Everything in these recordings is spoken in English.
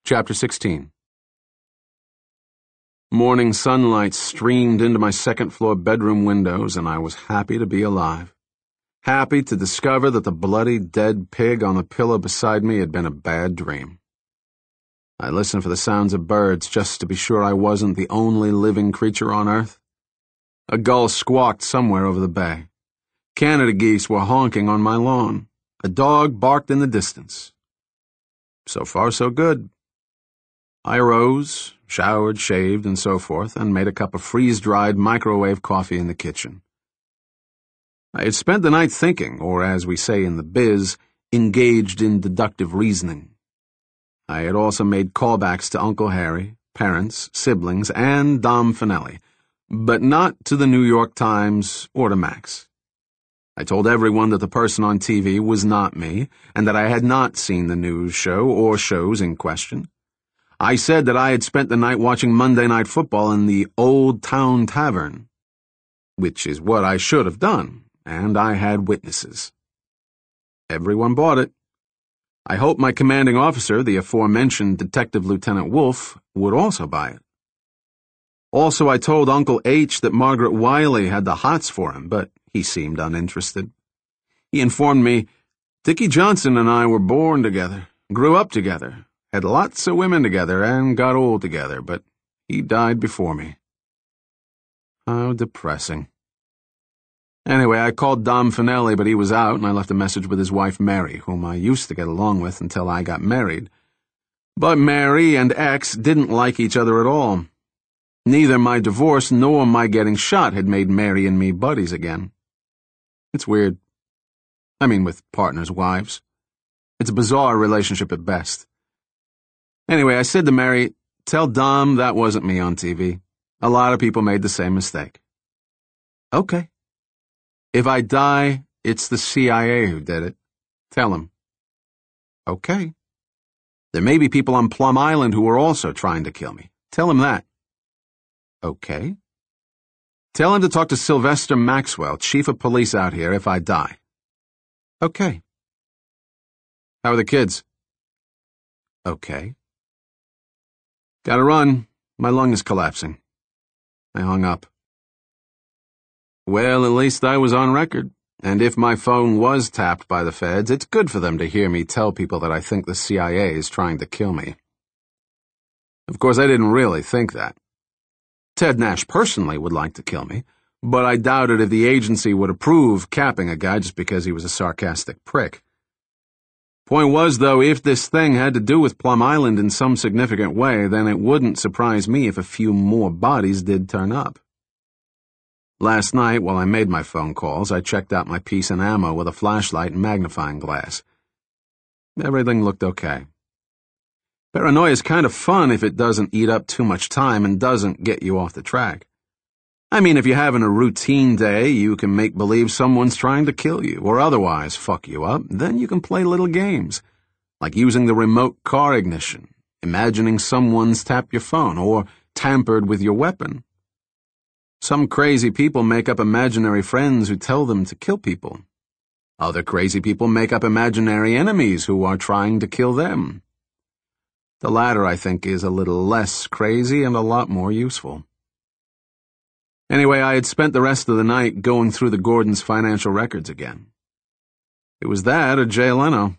Chapter 16. Morning sunlight streamed into my second-floor bedroom windows, and I was happy to be alive. Happy to discover that the bloody dead pig on the pillow beside me had been a bad dream. I listened for the sounds of birds just to be sure I wasn't the only living creature on Earth. A gull squawked somewhere over the bay. Canada geese were honking on my lawn. A dog barked in the distance. So far, so good. I arose, showered, shaved, and so forth, and made a cup of freeze-dried microwave coffee in the kitchen. I had spent the night thinking, or as we say in the biz, engaged in deductive reasoning. I had also made callbacks to Uncle Harry, parents, siblings, and Dom Finelli, but not to the New York Times or to Max. I told everyone that the person on TV was not me, and that I had not seen the news show or shows in question. I said that I had spent the night watching Monday Night Football in the Old Town Tavern, which is what I should have done, and I had witnesses. Everyone bought it. I hoped my commanding officer, the aforementioned Detective Lieutenant Wolfe, would also buy it. Also, I told Uncle H that Margaret Wiley had the hots for him, but he seemed uninterested. He informed me, Dickie Johnson and I were born together, grew up together, had lots of women together, and got old together, but he died before me. How depressing. Anyway, I called Dom Finelli, but he was out, and I left a message with his wife Mary, whom I used to get along with until I got married. But Mary and X didn't like each other at all. Neither my divorce nor my getting shot had made Mary and me buddies again. It's weird. I mean, with partners' wives. It's a bizarre relationship at best. Anyway, I said to Mary, tell Dom that wasn't me on TV. A lot of people made the same mistake. Okay. If I die, it's the CIA who did it. Tell him. Okay. There may be people on Plum Island who are also trying to kill me. Tell him that. Okay. Tell him to talk to Sylvester Maxwell, chief of police out here, if I die. Okay. How are the kids? Okay. Gotta run. My lung is collapsing. I hung up. Well, at least I was on record, and if my phone was tapped by the feds, it's good for them to hear me tell people that I think the CIA is trying to kill me. Of course, I didn't really think that. Ted Nash personally would like to kill me, but I doubted if the agency would approve capping a guy just because he was a sarcastic prick. Point was, though, if this thing had to do with Plum Island in some significant way, then it wouldn't surprise me if a few more bodies did turn up. Last night, while I made my phone calls, I checked out my piece and ammo with a flashlight and magnifying glass. Everything looked okay. Paranoia is kind of fun if it doesn't eat up too much time and doesn't get you off the track. I mean, if you're having a routine day, you can make believe someone's trying to kill you or otherwise fuck you up, then you can play little games, like using the remote car ignition, imagining someone's tapped your phone or tampered with your weapon. Some crazy people make up imaginary friends who tell them to kill people. Other crazy people make up imaginary enemies who are trying to kill them. The latter, I think, is a little less crazy and a lot more useful. Anyway, I had spent the rest of the night going through the Gordons' financial records again. It was that or Jay Leno.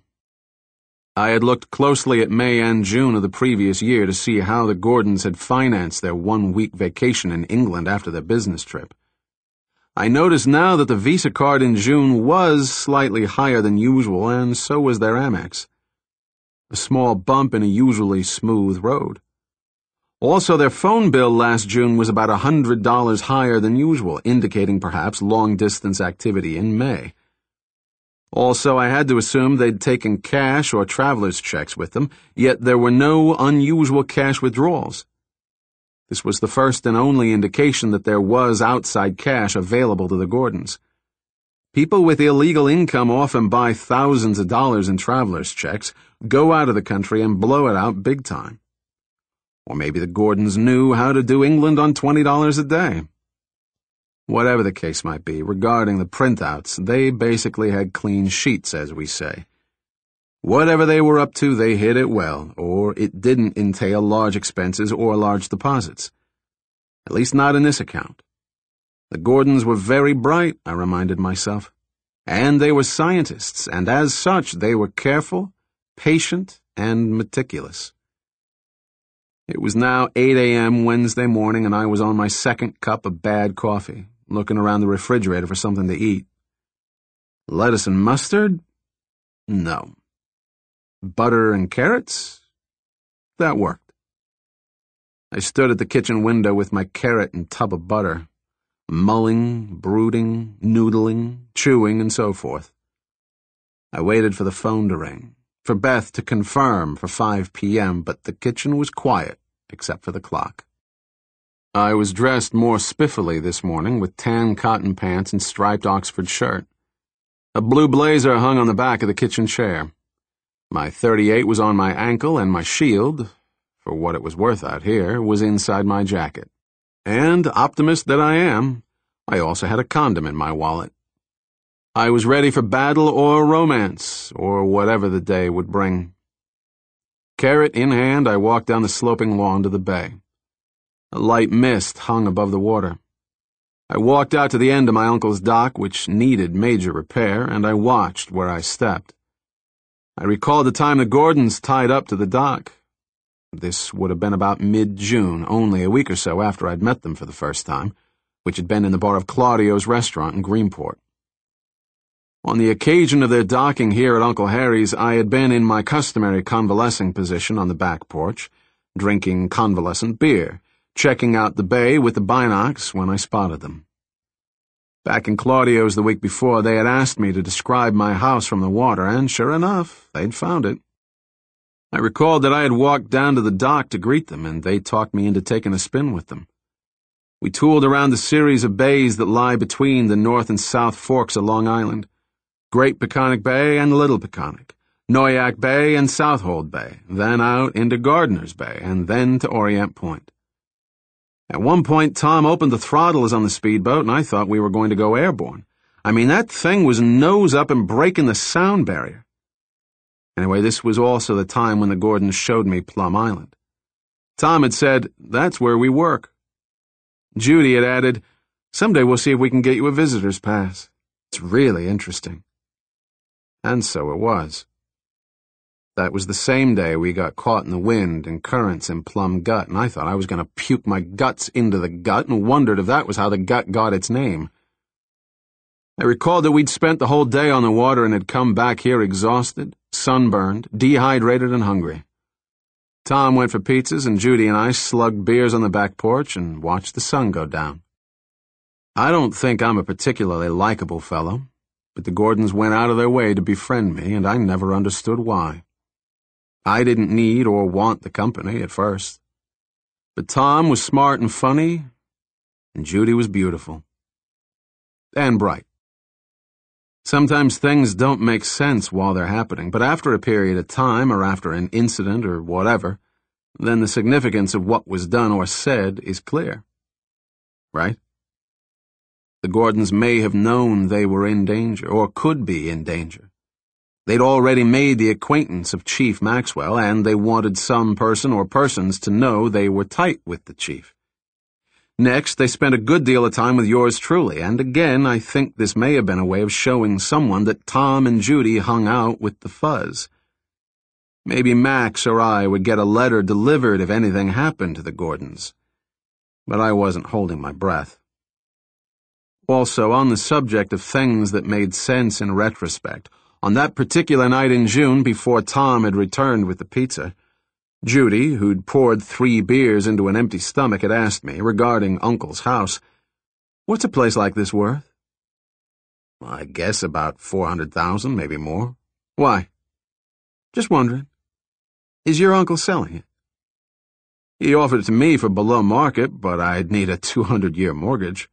I had looked closely at May and June of the previous year to see how the Gordons had financed their one-week vacation in England after their business trip. I noticed now that the Visa card in June was slightly higher than usual, and so was their Amex. A small bump in a usually smooth road. Also, their phone bill last June was about $100 higher than usual, indicating perhaps long-distance activity in May. Also, I had to assume they'd taken cash or traveler's checks with them, yet there were no unusual cash withdrawals. This was the first and only indication that there was outside cash available to the Gordons. People with illegal income often buy thousands of dollars in traveler's checks, go out of the country, and blow it out big time. Or maybe the Gordons knew how to do England on $20 a day. Whatever the case might be, regarding the printouts, they basically had clean sheets, as we say. Whatever they were up to, they hid it well, or it didn't entail large expenses or large deposits. At least not in this account. The Gordons were very bright, I reminded myself. And they were scientists, and as such, they were careful, patient, and meticulous. It was now 8 a.m. Wednesday morning, and I was on my second cup of bad coffee, looking around the refrigerator for something to eat. Lettuce and mustard? No. Butter and carrots? That worked. I stood at the kitchen window with my carrot and tub of butter, mulling, brooding, noodling, chewing, and so forth. I waited for the phone to ring, for Beth to confirm for 5 p.m., but the kitchen was quiet, except for the clock. I was dressed more spiffily this morning with tan cotton pants and striped Oxford shirt. A blue blazer hung on the back of the kitchen chair. My .38 was on my ankle, and my shield, for what it was worth out here, was inside my jacket. And, optimist that I am, I also had a condom in my wallet. I was ready for battle or romance, or whatever the day would bring. Carrot in hand, I walked down the sloping lawn to the bay. A light mist hung above the water. I walked out to the end of my uncle's dock, which needed major repair, and I watched where I stepped. I recalled the time the Gordons tied up to the dock. This would have been about mid-June, only a week or so after I'd met them for the first time, which had been in the bar of Claudio's restaurant in Greenport. On the occasion of their docking here at Uncle Harry's, I had been in my customary convalescing position on the back porch, drinking convalescent beer, checking out the bay with the binocs when I spotted them. Back in Claudio's the week before, they had asked me to describe my house from the water, and sure enough, they'd found it. I recalled that I had walked down to the dock to greet them, and they talked me into taking a spin with them. We tooled around the series of bays that lie between the North and South Forks of Long Island, Great Peconic Bay and Little Peconic, Noyac Bay and Southold Bay, then out into Gardiner's Bay, and then to Orient Point. At one point, Tom opened the throttles on the speedboat, and I thought we were going to go airborne. I mean, that thing was nose up and breaking the sound barrier. Anyway, this was also the time when the Gordons showed me Plum Island. Tom had said, "That's where we work." Judy had added, "Someday we'll see if we can get you a visitor's pass. It's really interesting." And so it was. That was the same day we got caught in the wind and currents in Plum Gut, and I thought I was going to puke my guts into the gut and wondered if that was how the gut got its name. I recalled that we'd spent the whole day on the water and had come back here exhausted, sunburned, dehydrated, and hungry. Tom went for pizzas, and Judy and I slugged beers on the back porch and watched the sun go down. I don't think I'm a particularly likable fellow, but the Gordons went out of their way to befriend me, and I never understood why. I didn't need or want the company at first. But Tom was smart and funny, and Judy was beautiful. And bright. Sometimes things don't make sense while they're happening, but after a period of time or after an incident or whatever, then the significance of what was done or said is clear. Right? The Gordons may have known they were in danger, or could be in danger. They'd already made the acquaintance of Chief Maxwell, and they wanted some person or persons to know they were tight with the chief. Next, they spent a good deal of time with yours truly, and again, I think this may have been a way of showing someone that Tom and Judy hung out with the fuzz. Maybe Max or I would get a letter delivered if anything happened to the Gordons. But I wasn't holding my breath. Also, on the subject of things that made sense in retrospect, on that particular night in June, before Tom had returned with the pizza, Judy, who'd poured 3 beers into an empty stomach, had asked me, regarding Uncle's house, "What's a place like this worth?" "I guess about 400,000, maybe more." "Why?" "Just wondering. Is your uncle selling it?" "He offered it to me for below market, but I'd need a 200-year mortgage."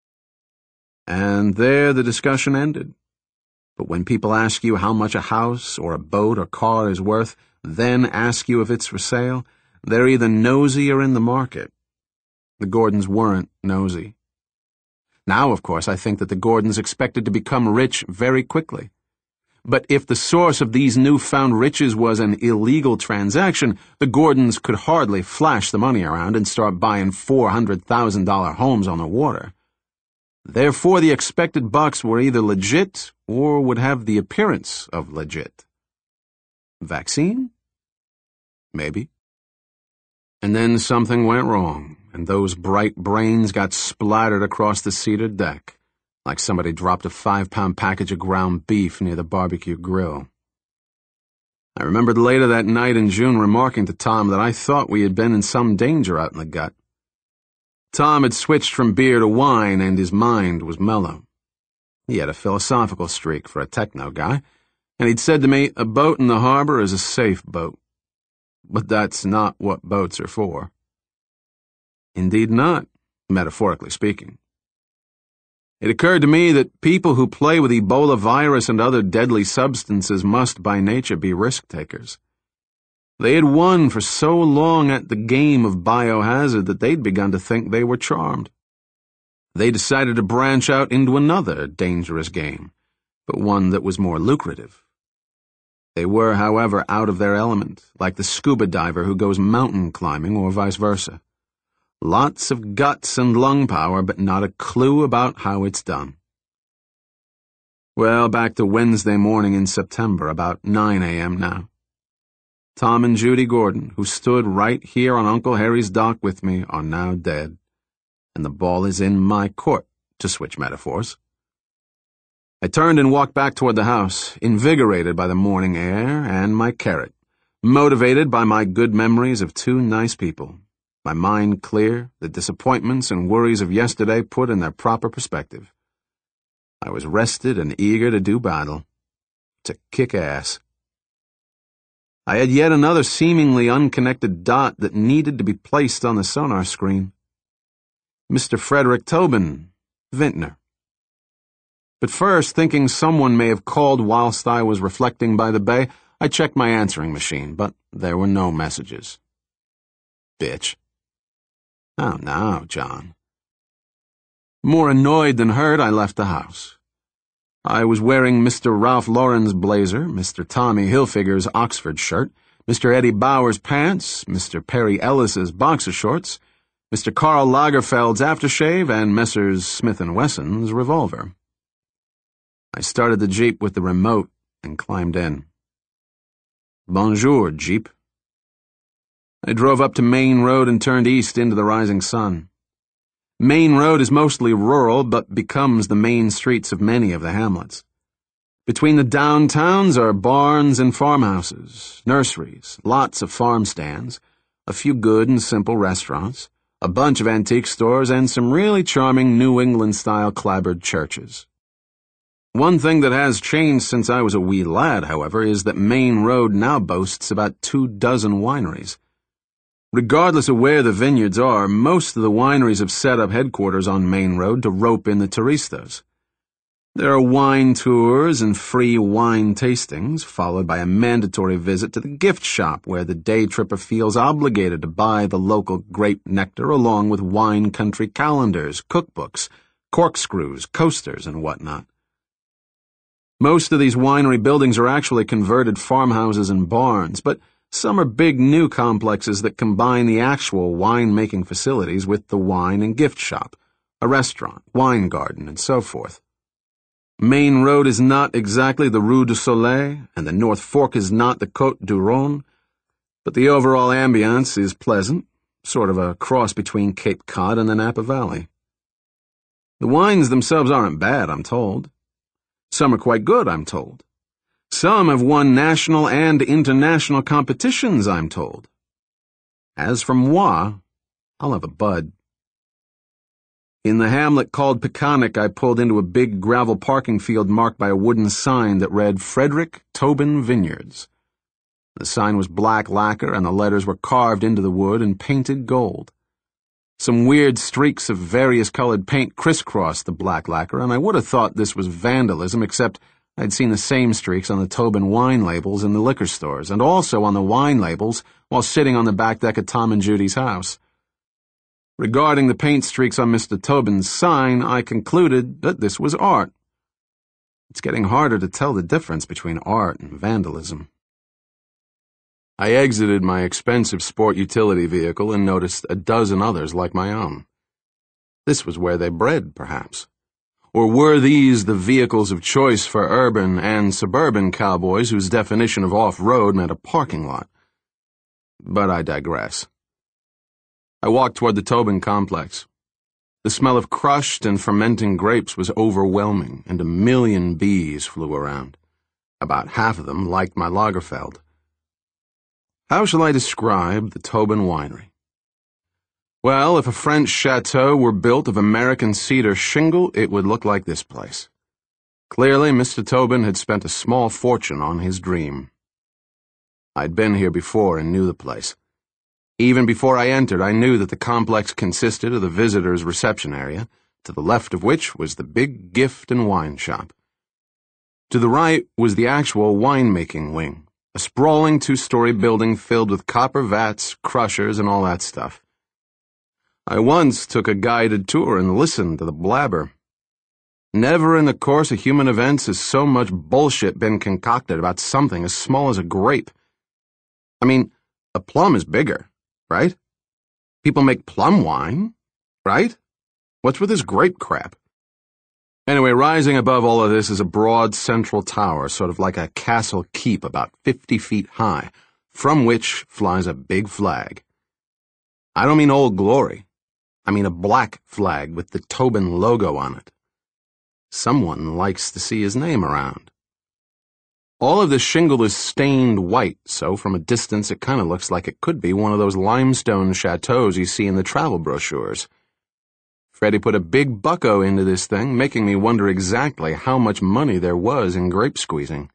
And there the discussion ended. But when people ask you how much a house or a boat or car is worth, then ask you if it's for sale, they're either nosy or in the market. The Gordons weren't nosy. Now, of course, I think that the Gordons expected to become rich very quickly. But if the source of these newfound riches was an illegal transaction, the Gordons could hardly flash the money around and start buying $400,000 homes on the water. Therefore, the expected bucks were either legit or would have the appearance of legit. Vaccine? Maybe. And then something went wrong, and those bright brains got splattered across the cedar deck, like somebody dropped a 5-pound package of ground beef near the barbecue grill. I remembered later that night in June remarking to Tom that I thought we had been in some danger out in the gut. Tom had switched from beer to wine, and his mind was mellow. He had a philosophical streak for a techno guy, and he'd said to me, "A boat in the harbor is a safe boat." But that's not what boats are for. Indeed not, metaphorically speaking. It occurred to me that people who play with Ebola virus and other deadly substances must by nature be risk-takers. They had won for so long at the game of biohazard that they'd begun to think they were charmed. They decided to branch out into another dangerous game, but one that was more lucrative. They were, however, out of their element, like the scuba diver who goes mountain climbing or vice versa. Lots of guts and lung power, but not a clue about how it's done. Well, back to Wednesday morning in September, about 9 a.m. now. Tom and Judy Gordon, who stood right here on Uncle Harry's dock with me, are now dead, and the ball is in my court, to switch metaphors. I turned and walked back toward the house, invigorated by the morning air and my carrot, motivated by my good memories of two nice people. My mind clear, the disappointments and worries of yesterday put in their proper perspective. I was rested and eager to do battle, to kick ass. I had yet another seemingly unconnected dot that needed to be placed on the sonar screen. Mr. Frederick Tobin, Vintner. But first, thinking someone may have called whilst I was reflecting by the bay, I checked my answering machine, but there were no messages. Bitch. Oh, no, John. More annoyed than hurt, I left the house. I was wearing Mr. Ralph Lauren's blazer, Mr. Tommy Hilfiger's Oxford shirt, Mr. Eddie Bauer's pants, Mr. Perry Ellis's boxer shorts, Mr. Karl Lagerfeld's aftershave, and Messrs. Smith & Wesson's revolver. I started the Jeep with the remote and climbed in. Bonjour, Jeep. I drove up to Main Road and turned east into the rising sun. Main Road is mostly rural, but becomes the main streets of many of the hamlets. Between the downtowns are barns and farmhouses, nurseries, lots of farm stands, a few good and simple restaurants, a bunch of antique stores, and some really charming New England-style clapboard churches. One thing that has changed since I was a wee lad, however, is that Main Road now boasts about 24 wineries. Regardless of where the vineyards are, most of the wineries have set up headquarters on Main Road to rope in the turistas. There are wine tours and free wine tastings, followed by a mandatory visit to the gift shop where the day tripper feels obligated to buy the local grape nectar along with wine country calendars, cookbooks, corkscrews, coasters, and whatnot. Most of these winery buildings are actually converted farmhouses and barns, but some are big new complexes that combine the actual wine-making facilities with the wine and gift shop, a restaurant, wine garden, and so forth. Main Road is not exactly the Rue du Soleil, and the North Fork is not the Côte du Rhône, but the overall ambiance is pleasant, sort of a cross between Cape Cod and the Napa Valley. The wines themselves aren't bad, I'm told. Some are quite good, I'm told. Some have won national and international competitions, I'm told. As for moi, I'll have a bud. In the hamlet called Peconic, I pulled into a big gravel parking field marked by a wooden sign that read Frederick Tobin Vineyards. The sign was black lacquer, and the letters were carved into the wood and painted gold. Some weird streaks of various colored paint crisscrossed the black lacquer, and I would have thought this was vandalism, except I'd seen the same streaks on the Tobin wine labels in the liquor stores, and also on the wine labels while sitting on the back deck of Tom and Judy's house. Regarding the paint streaks on Mr. Tobin's sign, I concluded that this was art. It's getting harder to tell the difference between art and vandalism. I exited my expensive sport utility vehicle and noticed a dozen others like my own. This was where they bred, perhaps. Or were these the vehicles of choice for urban and suburban cowboys whose definition of off-road meant a parking lot? But I digress. I walked toward the Tobin complex. The smell of crushed and fermenting grapes was overwhelming, and a million bees flew around. About half of them liked my Lagerfeld. How shall I describe the Tobin winery? Well, if a French chateau were built of American cedar shingle, it would look like this place. Clearly, Mr. Tobin had spent a small fortune on his dream. I'd been here before and knew the place. Even before I entered, I knew that the complex consisted of the visitors' reception area, to the left of which was the big gift and wine shop. To the right was the actual winemaking wing, a sprawling two-story building filled with copper vats, crushers, and all that stuff. I once took a guided tour and listened to the blabber. Never in the course of human events has so much bullshit been concocted about something as small as a grape. I mean, a plum is bigger, right? People make plum wine, right? What's with this grape crap? Anyway, rising above all of this is a broad central tower, sort of like a castle keep about 50 feet high, from which flies a big flag. I don't mean Old Glory. I mean a black flag with the Tobin logo on it. Someone likes to see his name around. All of the shingle is stained white, so from a distance it kind of looks like it could be one of those limestone chateaus you see in the travel brochures. Freddie put a big bucko into this thing, making me wonder exactly how much money there was in grape squeezing.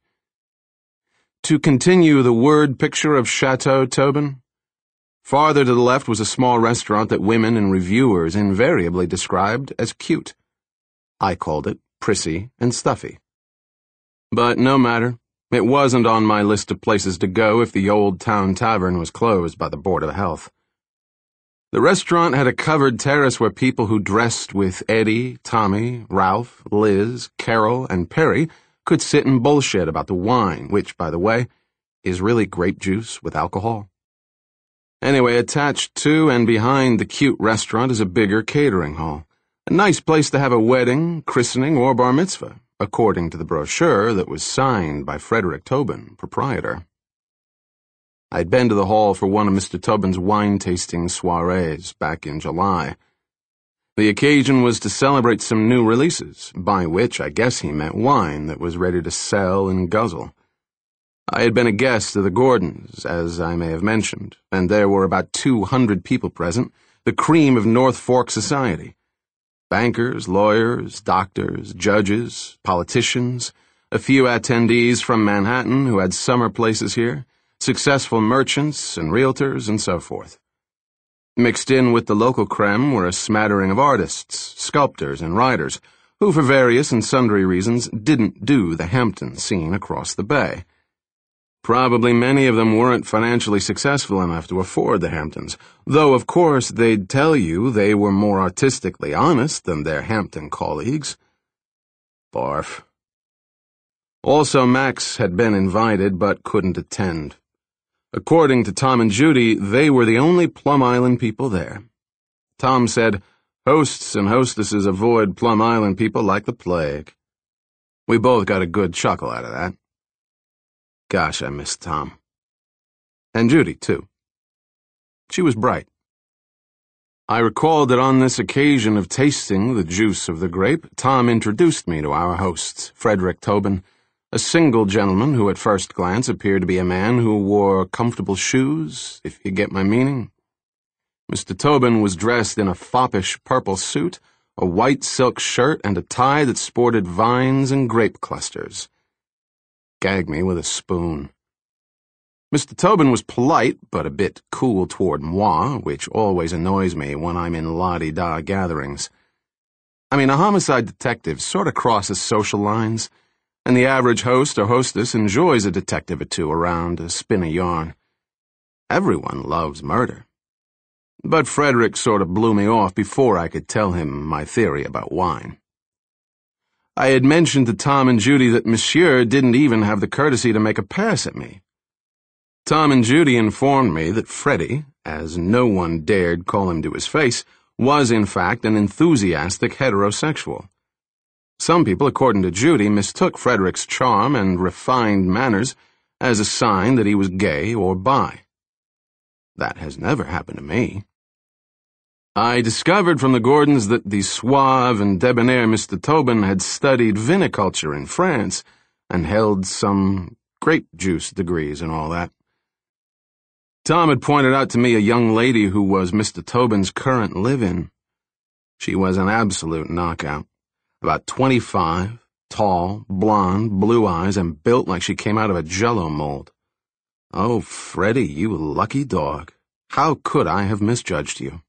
To continue the word picture of Chateau Tobin, farther to the left was a small restaurant that women and reviewers invariably described as cute. I called it prissy and stuffy. But no matter, it wasn't on my list of places to go if the Old Town Tavern was closed by the Board of Health. The restaurant had a covered terrace where people who dressed with Eddie, Tommy, Ralph, Liz, Carol, and Perry could sit and bullshit about the wine, which, by the way, is really grape juice with alcohol. Anyway, attached to and behind the cute restaurant is a bigger catering hall, a nice place to have a wedding, christening, or bar mitzvah, according to the brochure that was signed by Frederick Tobin, proprietor. I'd been to the hall for one of Mr. Tobin's wine-tasting soirees back in July. The occasion was to celebrate some new releases, by which I guess he meant wine that was ready to sell and guzzle. I had been a guest of the Gordons, as I may have mentioned, and there were about 200 people present, the cream of North Fork society. Bankers, lawyers, doctors, judges, politicians, a few attendees from Manhattan who had summer places here, successful merchants and realtors, and so forth. Mixed in with the local creme were a smattering of artists, sculptors, and writers, who for various and sundry reasons didn't do the Hampton scene across the bay. Probably many of them weren't financially successful enough to afford the Hamptons, though of course they'd tell you they were more artistically honest than their Hampton colleagues. Barf. Also, Max had been invited but couldn't attend. According to Tom and Judy, they were the only Plum Island people there. Tom said, hosts and hostesses avoid Plum Island people like the plague. We both got a good chuckle out of that. Gosh, I miss Tom. And Judy, too. She was bright. I recalled that on this occasion of tasting the juice of the grape, Tom introduced me to our host, Frederick Tobin, a single gentleman who at first glance appeared to be a man who wore comfortable shoes, if you get my meaning. Mr. Tobin was dressed in a foppish purple suit, a white silk shirt, and a tie that sported vines and grape clusters. Gag me with a spoon. Mr. Tobin was polite, but a bit cool toward moi, which always annoys me when I'm in la-di-da gatherings. I mean, a homicide detective sort of crosses social lines, and the average host or hostess enjoys a detective or two around to spin a yarn. Everyone loves murder. But Frederick sort of blew me off before I could tell him my theory about wine. I had mentioned to Tom and Judy that Monsieur didn't even have the courtesy to make a pass at me. Tom and Judy informed me that Freddie, as no one dared call him to his face, was in fact an enthusiastic heterosexual. Some people, according to Judy, mistook Frederick's charm and refined manners as a sign that he was gay or bi. That has never happened to me. I discovered from the Gordons that the suave and debonair Mr. Tobin had studied viniculture in France and held some grape juice degrees and all that. Tom had pointed out to me a young lady who was Mr. Tobin's current live-in. She was an absolute knockout. About 25, tall, blonde, blue eyes, and built like she came out of a Jell-O mold. Oh, Freddie, you lucky dog. How could I have misjudged you?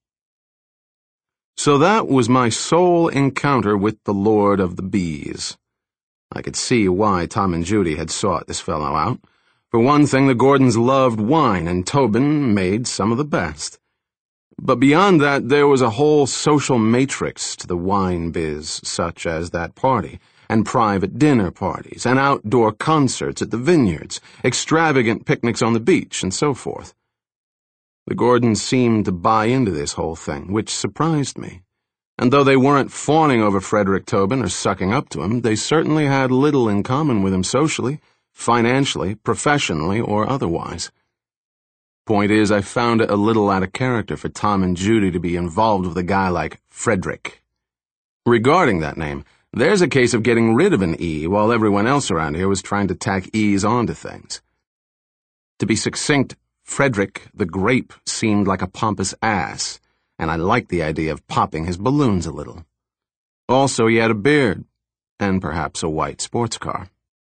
So that was my sole encounter with the Lord of the Bees. I could see why Tom and Judy had sought this fellow out. For one thing, the Gordons loved wine, and Tobin made some of the best. But beyond that, there was a whole social matrix to the wine biz, such as that party, and private dinner parties, and outdoor concerts at the vineyards, extravagant picnics on the beach, and so forth. The Gordons seemed to buy into this whole thing, which surprised me. And though they weren't fawning over Frederick Tobin or sucking up to him, they certainly had little in common with him socially, financially, professionally, or otherwise. Point is, I found it a little out of character for Tom and Judy to be involved with a guy like Frederick. Regarding that name, there's a case of getting rid of an E while everyone else around here was trying to tack E's onto things. To be succinct, Frederick the Grape seemed like a pompous ass, and I liked the idea of popping his balloons a little. Also, he had a beard, and perhaps a white sports car.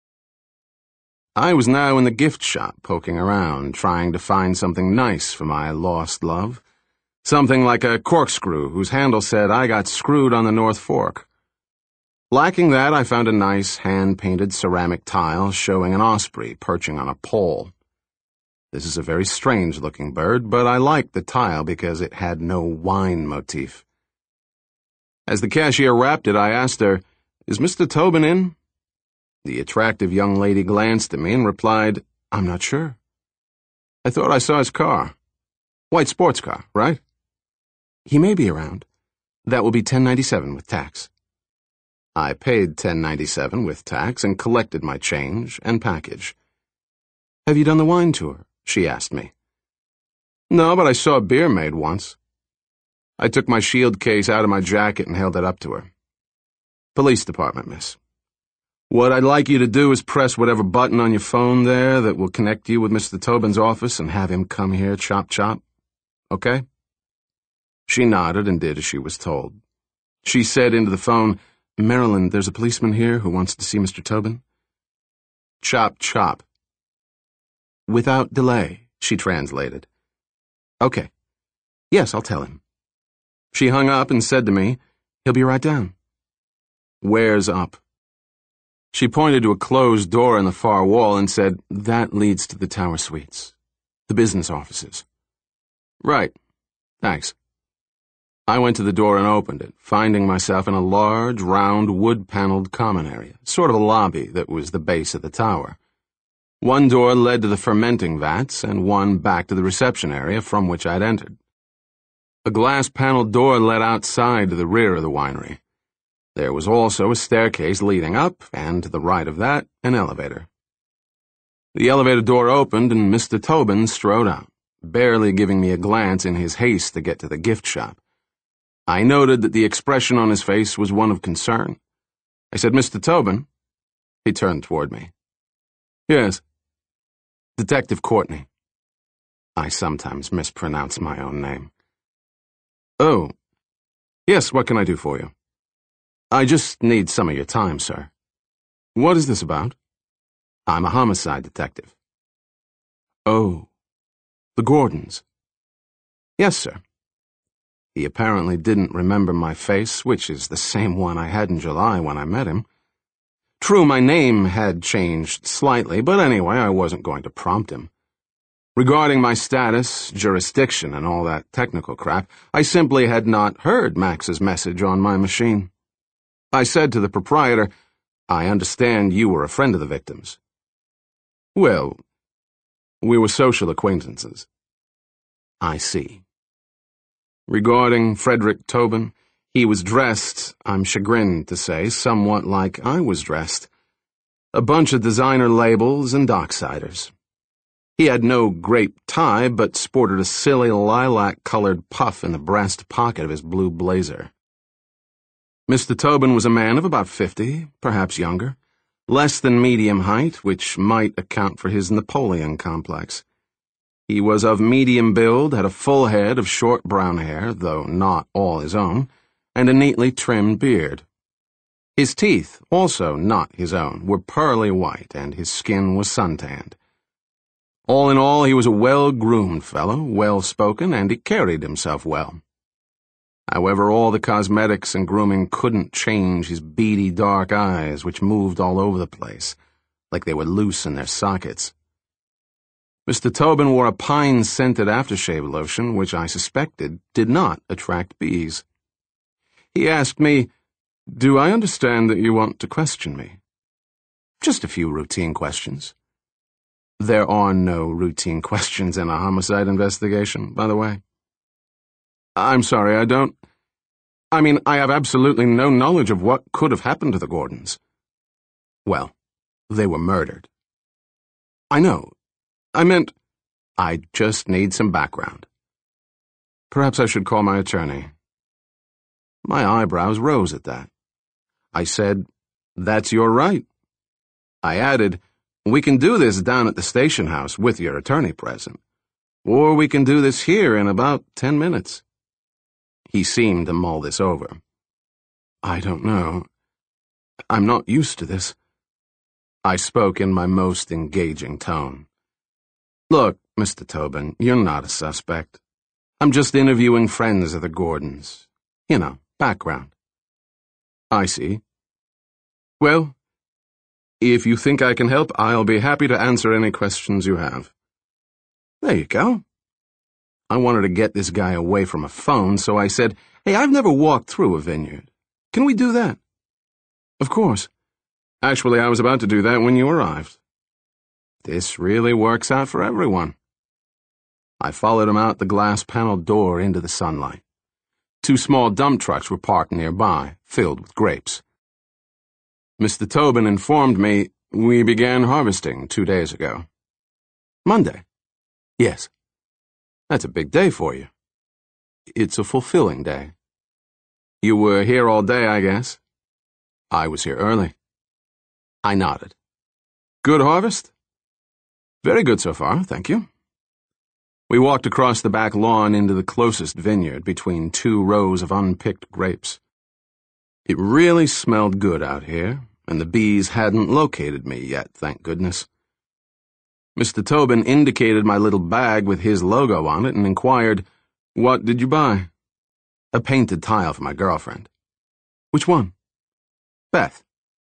I was now in the gift shop, poking around, trying to find something nice for my lost love. Something like a corkscrew whose handle said I got screwed on the North Fork. Lacking that, I found a nice hand-painted ceramic tile showing an osprey perching on a pole. This is a very strange-looking bird, but I liked the tile because it had no wine motif. As the cashier wrapped it, I asked her, "Is Mr. Tobin in?" The attractive young lady glanced at me and replied, "I'm not sure. I thought I saw his car. White sports car, right?" "He may be around. That will be $10.97 with tax." I paid $10.97 with tax and collected my change and package. "Have you done the wine tour?" she asked me. "No, but I saw a beer made once." I took my shield case out of my jacket and held it up to her. "Police department, miss. What I'd like you to do is press whatever button on your phone there that will connect you with Mr. Tobin's office and have him come here chop. Okay?" She nodded and did as she was told. She said into the phone, "Marilyn, there's a policeman here who wants to see Mr. Tobin." Chop. "Without delay," she translated. "Okay. Yes, I'll tell him." She hung up and said to me, "He'll be right down." "Where's up?" She pointed to a closed door in the far wall and said, "That leads to the tower suites, the business offices." "Right. Thanks." I went to the door and opened it, finding myself in a large, round, wood-paneled common area, sort of a lobby that was the base of the tower. One door led to the fermenting vats and one back to the reception area from which I'd entered. A glass-paneled door led outside to the rear of the winery. There was also a staircase leading up, and to the right of that, an elevator. The elevator door opened and Mr. Tobin strode out, barely giving me a glance in his haste to get to the gift shop. I noted that the expression on his face was one of concern. I said, "Mr. Tobin?" He turned toward me. "Yes." "Detective Courtney." I sometimes mispronounce my own name. "Oh. Yes, what can I do for you?" "I just need some of your time, sir." "What is this about?" "I'm a homicide detective." "Oh. The Gordons." "Yes, sir." He apparently didn't remember my face, which is the same one I had in July when I met him. True, my name had changed slightly, but anyway, I wasn't going to prompt him. Regarding my status, jurisdiction, and all that technical crap, I simply had not heard Max's message on my machine. I said to the proprietor, I understand you were a friend of the victims. Well, we were social acquaintances. I see. Regarding Frederick Tobin, he was dressed, I'm chagrined to say, somewhat like I was dressed. A bunch of designer labels and docksiders. He had no grape tie, but sported a silly lilac-colored puff in the breast pocket of his blue blazer. Mr. Tobin was a man of about 50, perhaps younger, less than medium height, which might account for his Napoleon complex. He was of medium build, had a full head of short brown hair, though not all his own, and a neatly trimmed beard. His teeth, also not his own, were pearly white, and his skin was suntanned. All in all, he was a well-groomed fellow, well-spoken, and he carried himself well. However, all the cosmetics and grooming couldn't change his beady dark eyes, which moved all over the place, like they were loose in their sockets. Mr. Tobin wore a pine-scented aftershave lotion, which I suspected did not attract bees. He asked me, "Do I understand that you want to question me?" "Just a few routine questions." There are no routine questions in a homicide investigation, by the way. I'm sorry, I have absolutely no knowledge of what could have happened to the Gordons. Well, they were murdered. I know. I just need some background. Perhaps I should call my attorney. My eyebrows rose at that. I said, "That's your right." I added, "We can do this down at the station house with your attorney present. Or we can do this here in about 10 minutes. He seemed to mull this over. "I don't know. I'm not used to this." I spoke in my most engaging tone. "Look, Mr. Tobin, you're not a suspect. I'm just interviewing friends of the Gordons. You know, background." "I see. Well, if you think I can help, I'll be happy to answer any questions you have." There you go. I wanted to get this guy away from a phone, so I said, "Hey, I've never walked through a vineyard. Can we do that?" "Of course. Actually, I was about to do that when you arrived." This really works out for everyone. I followed him out the glass-paneled door into the sunlight. 2 small dump trucks were parked nearby, filled with grapes. Mr. Tobin informed me we began harvesting 2 days ago. "Monday?" "Yes." "That's a big day for you." "It's a fulfilling day." "You were here all day, I guess?" "I was here early." I nodded. "Good harvest?" "Very good so far, thank you." We walked across the back lawn into the closest vineyard between 2 rows of unpicked grapes. It really smelled good out here, and the bees hadn't located me yet, thank goodness. Mr. Tobin indicated my little bag with his logo on it and inquired, "What did you buy?" "A painted tile for my girlfriend." "Which one?" "Beth."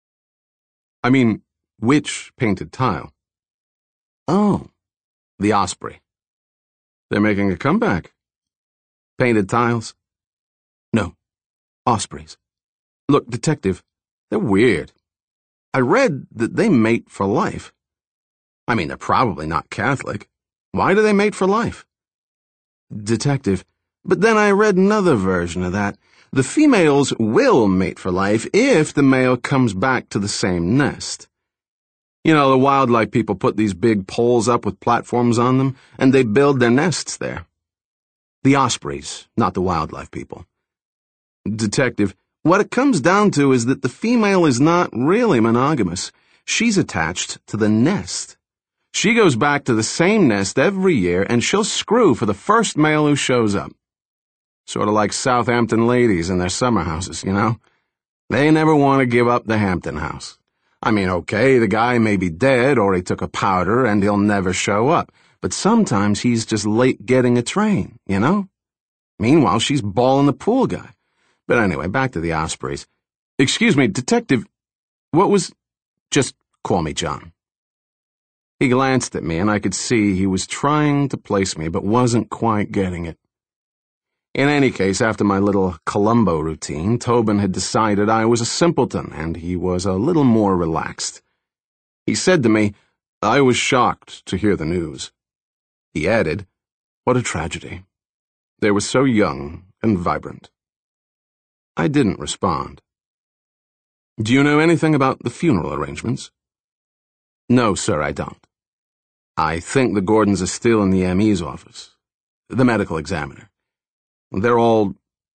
"I mean, which painted tile?" "Oh, the Osprey." "They're making a comeback." "Painted tiles?" "No, ospreys. Look, Detective, they're weird. I read that they mate for life. They're probably not Catholic. Why do they mate for life?" "Detective, but then I read another version of that. The females will mate for life if the male comes back to the same nest. You know, the wildlife people put these big poles up with platforms on them, and they build their nests there. The ospreys, not the wildlife people." "Detective, what it comes down to is that the female is not really monogamous. She's attached to the nest. She goes back to the same nest every year, and she'll screw for the first male who shows up. Sort of like Southampton ladies in their summer houses, you know? They never want to give up the Hampton house. Okay, the guy may be dead or he took a powder and he'll never show up, but sometimes he's just late getting a train, you know? Meanwhile, she's balling the pool guy. But anyway, back to the ospreys. Excuse me, Detective, what was... Just call me John." He glanced at me, and I could see he was trying to place me, but wasn't quite getting it. In any case, after my little Columbo routine, Tobin had decided I was a simpleton, and he was a little more relaxed. He said to me, "I was shocked to hear the news." He added, "What a tragedy. They were so young and vibrant." I didn't respond. "Do you know anything about the funeral arrangements?" "No, sir, I don't. I think the Gordons are still in the ME's office, the medical examiner. They're all,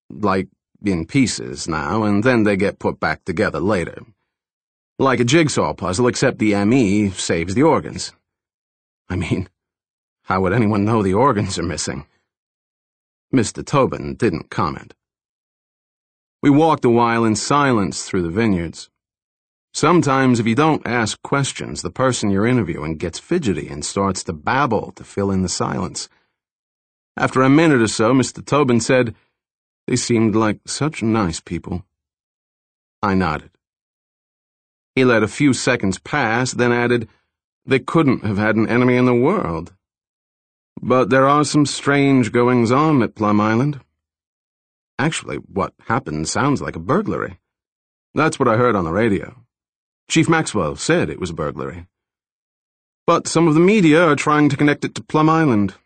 in pieces now, and then they get put back together later. Like a jigsaw puzzle, except the ME saves the organs. I mean, how would anyone know the organs are missing?" Mr. Tobin didn't comment. We walked a while in silence through the vineyards. Sometimes if you don't ask questions, the person you're interviewing gets fidgety and starts to babble to fill in the silence. After a minute or so, Mr. Tobin said, "They seemed like such nice people." I nodded. He let a few seconds pass, then added, "They couldn't have had an enemy in the world. But there are some strange goings-on at Plum Island. Actually, what happened sounds like a burglary. That's what I heard on the radio. Chief Maxwell said it was a burglary. But some of the media are trying to connect it to Plum Island.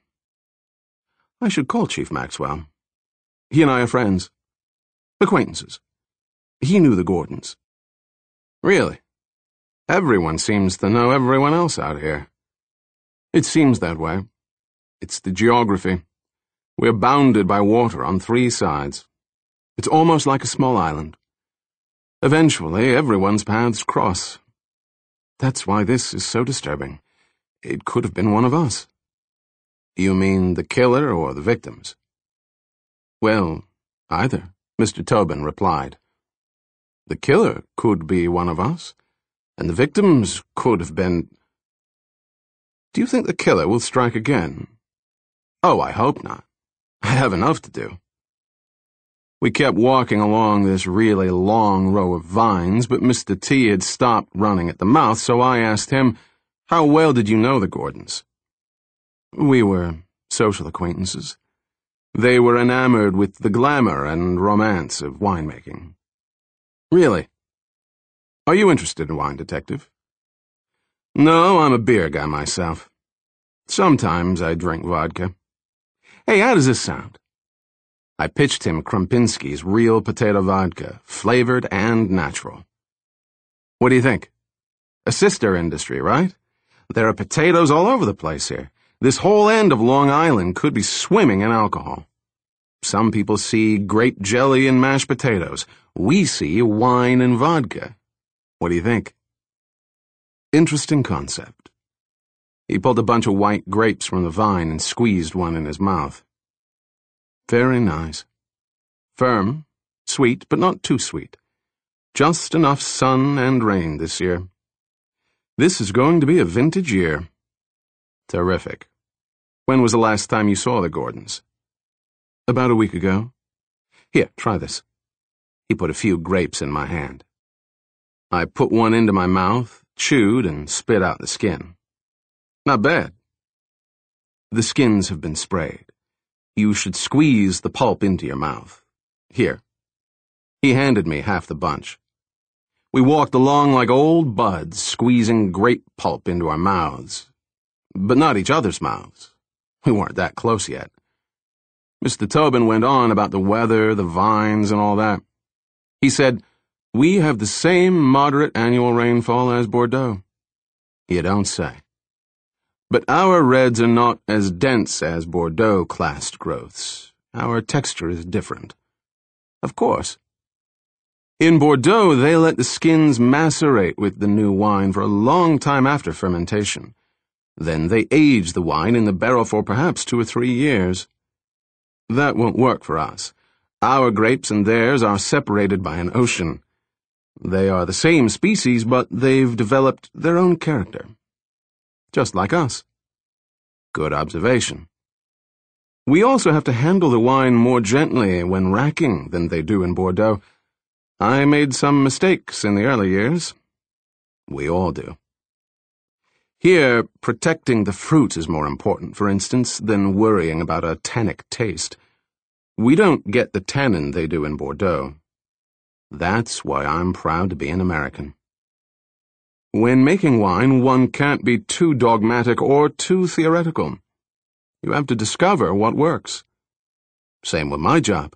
I should call Chief Maxwell. He and I are friends. Acquaintances. He knew the Gordons." "Really? Everyone seems to know everyone else out here." "It seems that way. It's the geography. We're bounded by water on 3 sides. It's almost like a small island. Eventually, everyone's paths cross. That's why this is so disturbing. It could have been one of us." "You mean the killer or the victims?" "Well, either," Mr. Tobin replied. "The killer could be one of us, and the victims could have been—" "Do you think the killer will strike again?" "Oh, I hope not. I have enough to do." We kept walking along this really long row of vines, but Mr. T had stopped running at the mouth, so I asked him, "How well did you know the Gordons?" "We were social acquaintances. They were enamored with the glamour and romance of winemaking." "Really? Are you interested in wine, Detective?" "No, I'm a beer guy myself. Sometimes I drink vodka. Hey, how does this sound?" I pitched him Krumpinski's real potato vodka, flavored and natural. "What do you think? A sister industry, right? There are potatoes all over the place here. This whole end of Long Island could be swimming in alcohol. Some people see grape jelly and mashed potatoes. We see wine and vodka. What do you think?" Interesting concept. He pulled a bunch of white grapes from the vine and squeezed one in his mouth. Very nice. Firm, sweet, but not too sweet. Just enough sun and rain this year. This is going to be a vintage year. Terrific. When was the last time you saw the Gordons? About a week ago. Here, try this. He put a few grapes in my hand. I put one into my mouth, chewed, and spit out the skin. Not bad. The skins have been sprayed. You should squeeze the pulp into your mouth. Here. He handed me half the bunch. We walked along like old buds, squeezing grape pulp into our mouths. But not each other's mouths. We weren't that close yet. Mr. Tobin went on about the weather, the vines, and all that. He said, "We have the same moderate annual rainfall as Bordeaux." You don't say. But our reds are not as dense as Bordeaux-classed growths. Our texture is different. Of course. In Bordeaux, they let the skins macerate with the new wine for a long time after fermentation. Then they age the wine in the barrel for perhaps 2 or 3 years. That won't work for us. Our grapes and theirs are separated by an ocean. They are the same species, but they've developed their own character. Just like us. Good observation. We also have to handle the wine more gently when racking than they do in Bordeaux. I made some mistakes in the early years. We all do. Here, protecting the fruit is more important, for instance, than worrying about a tannic taste. We don't get the tannin they do in Bordeaux. That's why I'm proud to be an American. When making wine, one can't be too dogmatic or too theoretical. You have to discover what works. Same with my job.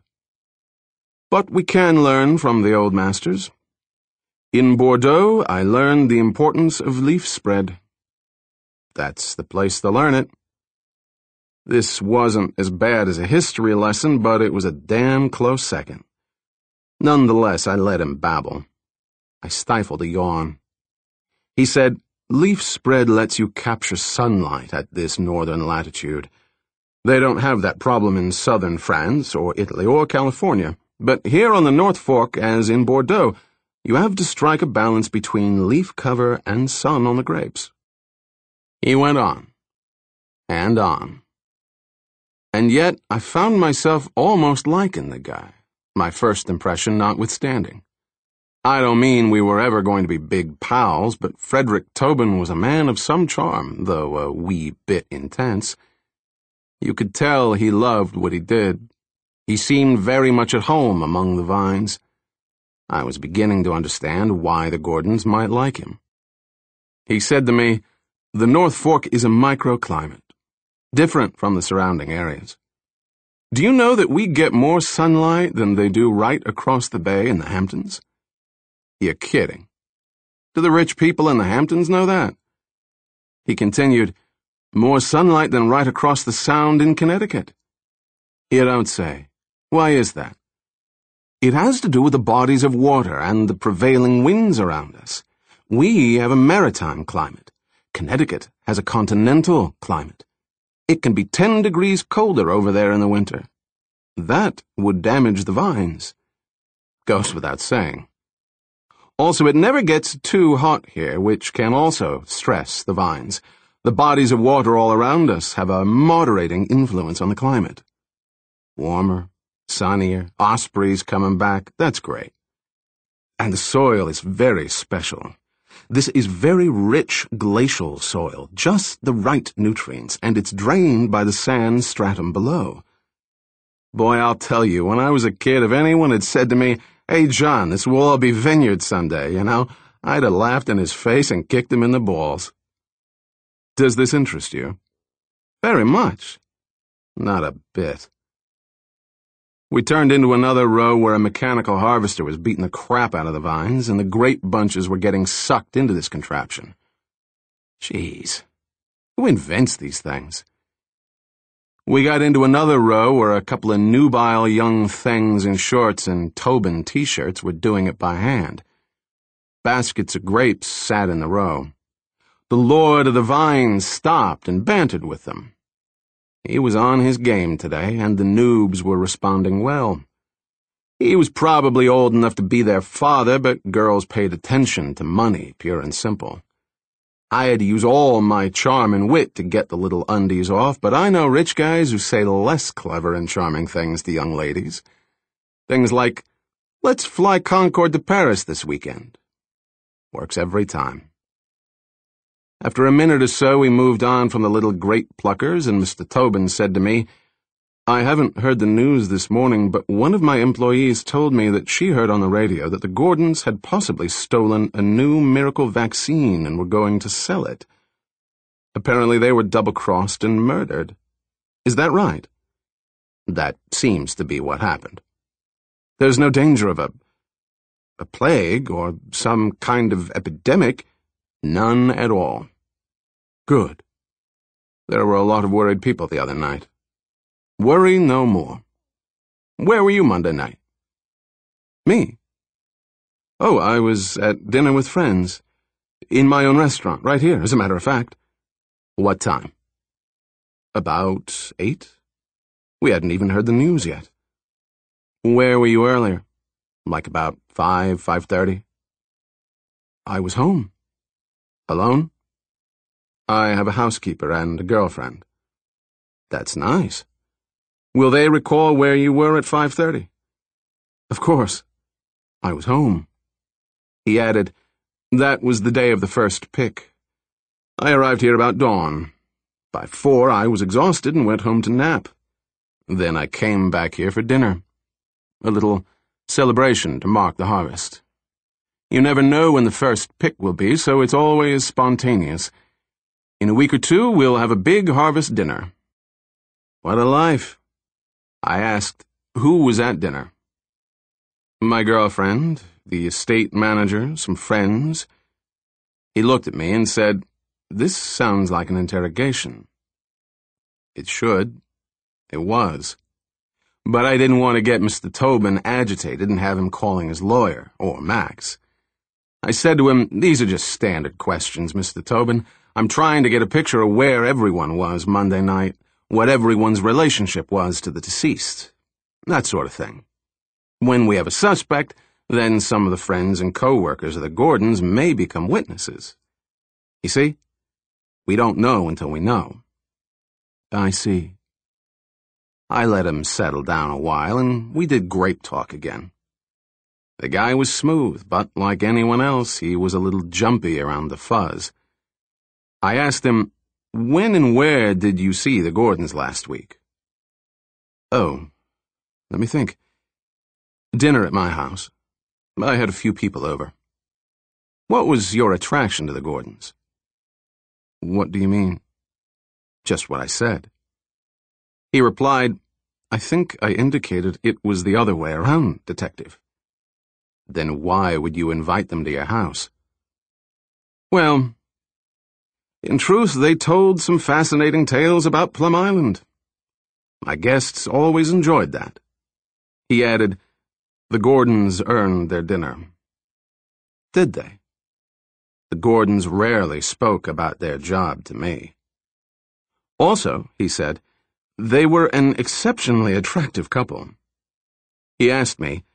But we can learn from the old masters. In Bordeaux, I learned the importance of leaf spread. That's the place to learn it. This wasn't as bad as a history lesson, but it was a damn close second. Nonetheless, I let him babble. I stifled a yawn. He said, leaf spread lets you capture sunlight at this northern latitude. They don't have that problem in southern France or Italy or California, but here on the North Fork, as in Bordeaux, you have to strike a balance between leaf cover and sun on the grapes. He went on, and on. And yet I found myself almost liking the guy, my first impression notwithstanding. I don't mean we were ever going to be big pals, but Frederick Tobin was a man of some charm, though a wee bit intense. You could tell he loved what he did. He seemed very much at home among the vines. I was beginning to understand why the Gordons might like him. He said to me, the North Fork is a microclimate, different from the surrounding areas. Do you know that we get more sunlight than they do right across the bay in the Hamptons? You're kidding. Do the rich people in the Hamptons know that? He continued, more sunlight than right across the Sound in Connecticut. You don't say. Why is that? It has to do with the bodies of water and the prevailing winds around us. We have a maritime climate. Connecticut has a continental climate. It can be 10 degrees colder over there in the winter. That would damage the vines. Goes without saying. Also, it never gets too hot here, which can also stress the vines. The bodies of water all around us have a moderating influence on the climate. Warmer, sunnier, ospreys coming back, that's great. And the soil is very special. This is very rich glacial soil, just the right nutrients, and it's drained by the sand stratum below. Boy, I'll tell you, when I was a kid, if anyone had said to me, hey, John, this will all be vineyards someday, I'd have laughed in his face and kicked him in the balls. Does this interest you? Very much. Not a bit. We turned into another row where a mechanical harvester was beating the crap out of the vines, and the grape bunches were getting sucked into this contraption. Jeez, who invents these things? We got into another row where a couple of nubile young things in shorts and Tobin t-shirts were doing it by hand. Baskets of grapes sat in the row. The Lord of the Vines stopped and bantered with them. He was on his game today, and the noobs were responding well. He was probably old enough to be their father, but girls paid attention to money, pure and simple. I had to use all my charm and wit to get the little undies off, but I know rich guys who say less clever and charming things to young ladies. Things like, let's fly Concorde to Paris this weekend. Works every time. After a minute or so, we moved on from the little grape pluckers, and Mr. Tobin said to me, I haven't heard the news this morning, but one of my employees told me that she heard on the radio that the Gordons had possibly stolen a new miracle vaccine and were going to sell it. Apparently they were double-crossed and murdered. Is that right? That seems to be what happened. There's no danger of a plague or some kind of epidemic. None at all. Good. There were a lot of worried people the other night. Worry no more. Where were you Monday night? Me? Oh, I was at dinner with friends. In my own restaurant, right here, as a matter of fact. What time? About 8? We hadn't even heard the news yet. Where were you earlier? Like about 5:30? I was home. Alone? I have a housekeeper and a girlfriend. That's nice. Will they recall where you were at 5:30? Of course. I was home. He added, that was the day of the first pick. I arrived here about dawn. By 4, I was exhausted and went home to nap. Then I came back here for dinner. A little celebration to mark the harvest. You never know when the first pick will be, so it's always spontaneous. In a week or two, we'll have a big harvest dinner. What a life. I asked, who was at dinner? My girlfriend, the estate manager, some friends. He looked at me and said, "This sounds like an interrogation." It should. It was. But I didn't want to get Mr. Tobin agitated and have him calling his lawyer, or Max. I said to him, "These are just standard questions, Mr. Tobin. I'm trying to get a picture of where everyone was Monday night, what everyone's relationship was to the deceased, that sort of thing. When we have a suspect, then some of the friends and co-workers of the Gordons may become witnesses. You see? We don't know until we know." I see. I let him settle down a while, and we did grape talk again. The guy was smooth, but like anyone else, he was a little jumpy around the fuzz. I asked him, "When and where did you see the Gordons last week?" "Oh, let me think. Dinner at my house. I had a few people over." "What was your attraction to the Gordons?" "What do you mean?" "Just what I said." He replied, "I think I indicated it was the other way around, Detective." "Then why would you invite them to your house?" "Well, in truth, they told some fascinating tales about Plum Island. My guests always enjoyed that." He added, "The Gordons earned their dinner." "Did they?" "The Gordons rarely spoke about their job to me." "Also," he said, "they were an exceptionally attractive couple." He asked me,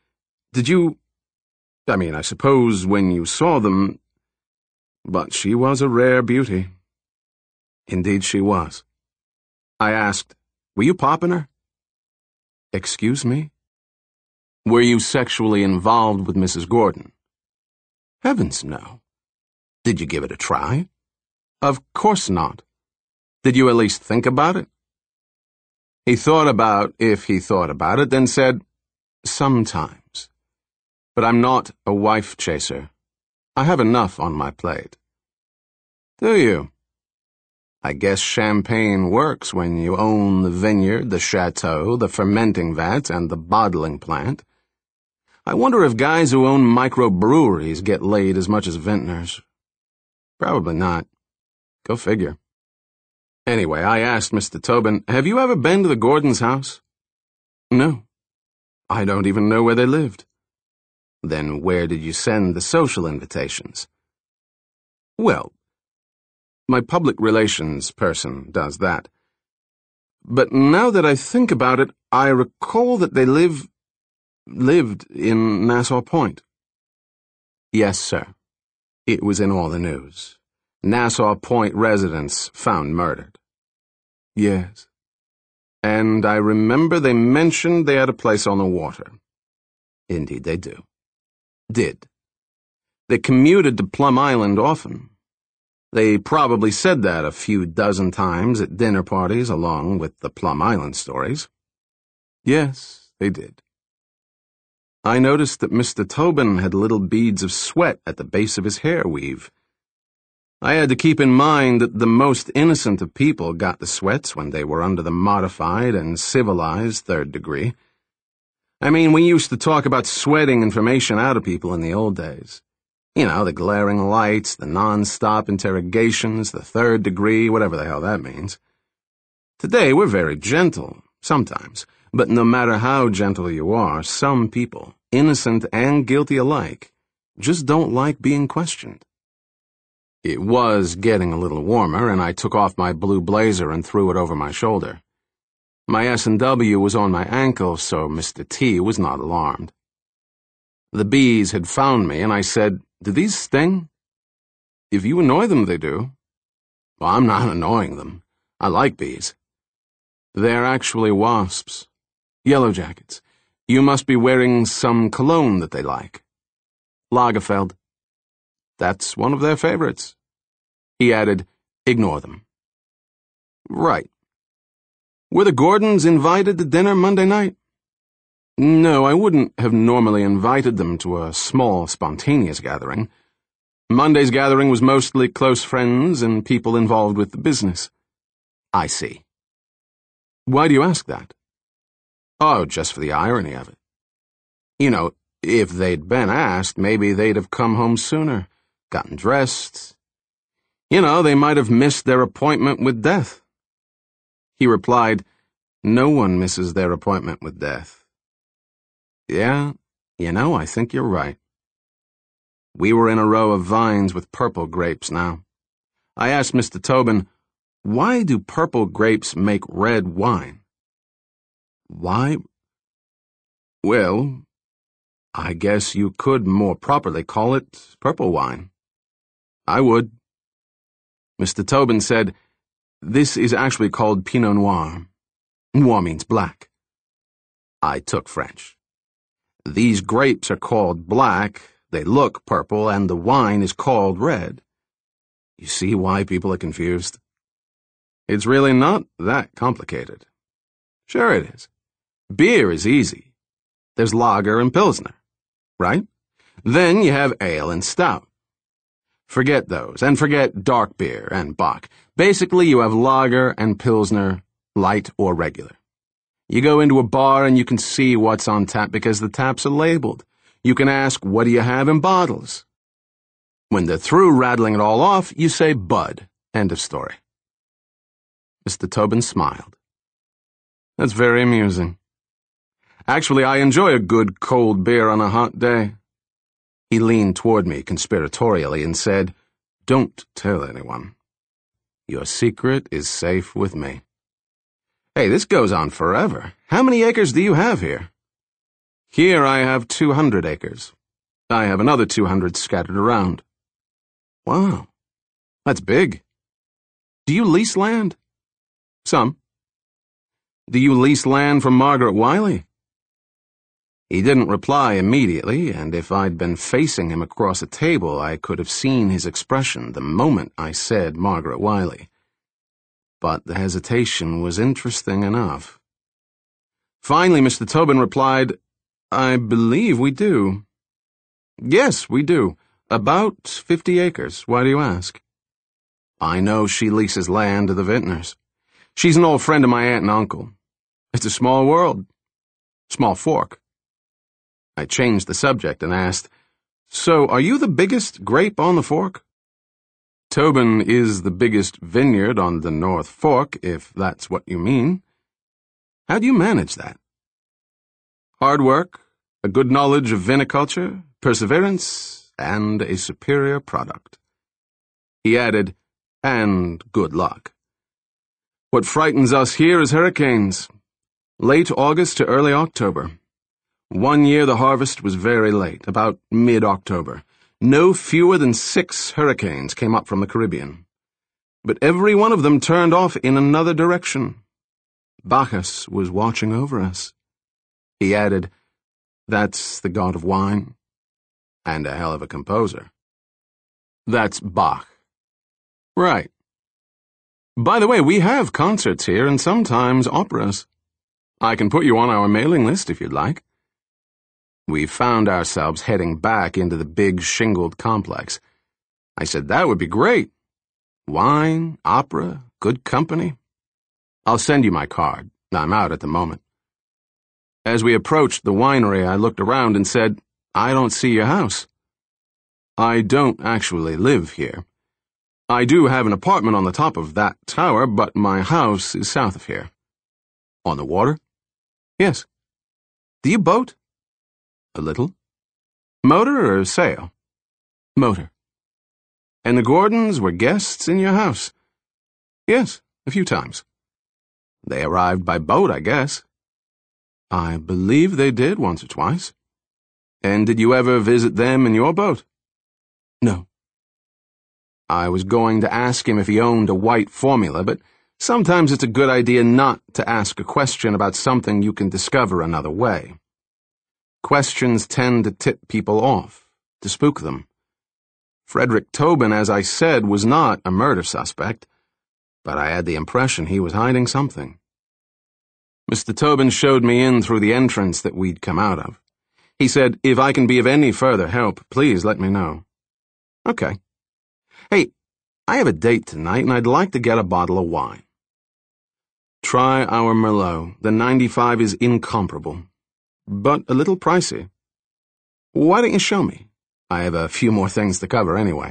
I suppose when you saw them, but she was a rare beauty." Indeed she was. I asked, "Were you popping her?" "Excuse me?" "Were you sexually involved with Mrs. Gordon?" "Heavens, no." "Did you give it a try?" "Of course not." "Did you at least think about it?" He thought about it, then said, "Sometimes. But I'm not a wife chaser. I have enough on my plate." "Do you?" "I guess champagne works when you own the vineyard, the chateau, the fermenting vat, and the bottling plant. I wonder if guys who own microbreweries get laid as much as vintners. Probably not. Go figure. Anyway, I asked Mr. Tobin, "Have you ever been to the Gordons' house?" "No. I don't even know where they lived." "Then where did you send the social invitations?" "Well, my public relations person does that. But now that I think about it, I recall that they lived in Nassau Point." "Yes, sir. It was in all the news. Nassau Point residents found murdered." "Yes. And I remember they mentioned they had a place on the water." "Indeed they do." "Did. They commuted to Plum Island often. They probably said that a few dozen times at dinner parties along with the Plum Island stories." "Yes, they did." I noticed that Mr. Tobin had little beads of sweat at the base of his hair weave. I had to keep in mind that the most innocent of people got the sweats when they were under the modified and civilized third degree. I mean, we used to talk about sweating information out of people in the old days. You know, the glaring lights, the non-stop interrogations, the third degree, whatever the hell that means. Today, we're very gentle, sometimes, but no matter how gentle you are, some people, innocent and guilty alike, just don't like being questioned. It was getting a little warmer, and I took off my blue blazer and threw it over my shoulder. My S&W was on my ankle, so Mr. T was not alarmed. The bees had found me, and I said, "Do these sting?" "If you annoy them, they do." "Well, I'm not annoying them. I like bees." "They're actually wasps. Yellow jackets. You must be wearing some cologne that they like." "Lagerfeld." "That's one of their favorites." He added, "Ignore them." "Right." Were the Gordons invited to dinner Monday night? No, I wouldn't have normally invited them to a small, spontaneous gathering. Monday's gathering was mostly close friends and people involved with the business. I see. Why do you ask that? Oh, just for the irony of it. You know, if they'd been asked, maybe they'd have come home sooner, gotten dressed. You know, they might have missed their appointment with death. He replied, No one misses their appointment with death. Yeah, I think you're right. We were in a row of vines with purple grapes now. I asked Mr. Tobin, why do purple grapes make red wine? Why? Well, I guess you could more properly call it purple wine. I would. Mr. Tobin said, This is actually called Pinot Noir. Noir means black. I took French. These grapes are called black, they look purple, and the wine is called red. You see why people are confused? It's really not that complicated. Sure it is. Beer is easy. There's lager and pilsner, right? Then you have ale and stout. Forget those, and forget dark beer and bock. Basically, you have lager and pilsner, light or regular. You go into a bar and you can see what's on tap because the taps are labeled. You can ask, what do you have in bottles? When they're through rattling it all off, you say Bud. End of story. Mr. Tobin smiled. That's very amusing. Actually, I enjoy a good cold beer on a hot day. He leaned toward me conspiratorially and said, Don't tell anyone. Your secret is safe with me. Hey, this goes on forever. How many acres do you have here? Here I have 200 acres. I have another 200 scattered around. Wow, that's big. Do you lease land? Some. Do you lease land from Margaret Wiley? He didn't reply immediately, and if I'd been facing him across a table, I could have seen his expression the moment I said Margaret Wiley. But the hesitation was interesting enough. Finally, Mr. Tobin replied, I believe we do. Yes, we do. About 50 acres. Why do you ask? I know she leases land to the Vintners. She's an old friend of my aunt and uncle. It's a small world. Small fork. I changed the subject and asked, So, are you the biggest grape on the fork? Tobin is the biggest vineyard on the North Fork, if that's what you mean. How do you manage that? Hard work, a good knowledge of viniculture, perseverance, and a superior product. He added, and good luck. What frightens us here is hurricanes. Late August to early October. One year the harvest was very late, about mid-October. No fewer than 6 hurricanes came up from the Caribbean. But every one of them turned off in another direction. Bacchus was watching over us. He added, That's the god of wine. And a hell of a composer. That's Bach. Right. By the way, we have concerts here and sometimes operas. I can put you on our mailing list if you'd like. We found ourselves heading back into the big shingled complex. I said, that would be great. Wine, opera, good company. I'll send you my card. I'm out at the moment. As we approached the winery, I looked around and said, I don't see your house. I don't actually live here. I do have an apartment on the top of that tower, but my house is south of here. On the water? Yes. Do you boat? A little. Motor or sail? Motor. And the Gordons were guests in your house? Yes, a few times. They arrived by boat, I guess. I believe they did once or twice. And did you ever visit them in your boat? No. I was going to ask him if he owned a white Formula, but sometimes it's a good idea not to ask a question about something you can discover another way. Questions tend to tip people off, to spook them. Frederick Tobin, as I said, was not a murder suspect, but I had the impression he was hiding something. Mr. Tobin showed me in through the entrance that we'd come out of. He said, "If I can be of any further help, please let me know." Okay. "Hey, I have a date tonight and I'd like to get a bottle of wine." "Try our Merlot. The 95 is incomparable, but a little pricey." "Why don't you show me? I have a few more things to cover anyway."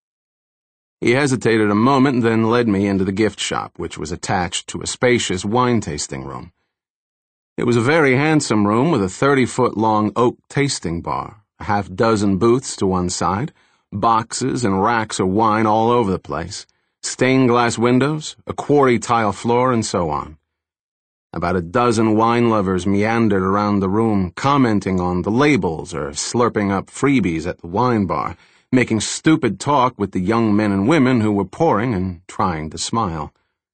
He hesitated a moment, then led me into the gift shop, which was attached to a spacious wine-tasting room. It was a very handsome room with a 30-foot-long oak tasting bar, a half-dozen booths to one side, boxes and racks of wine all over the place, stained-glass windows, a quarry tile floor, and so on. About a dozen wine lovers meandered around the room, commenting on the labels or slurping up freebies at the wine bar, making stupid talk with the young men and women who were pouring and trying to smile.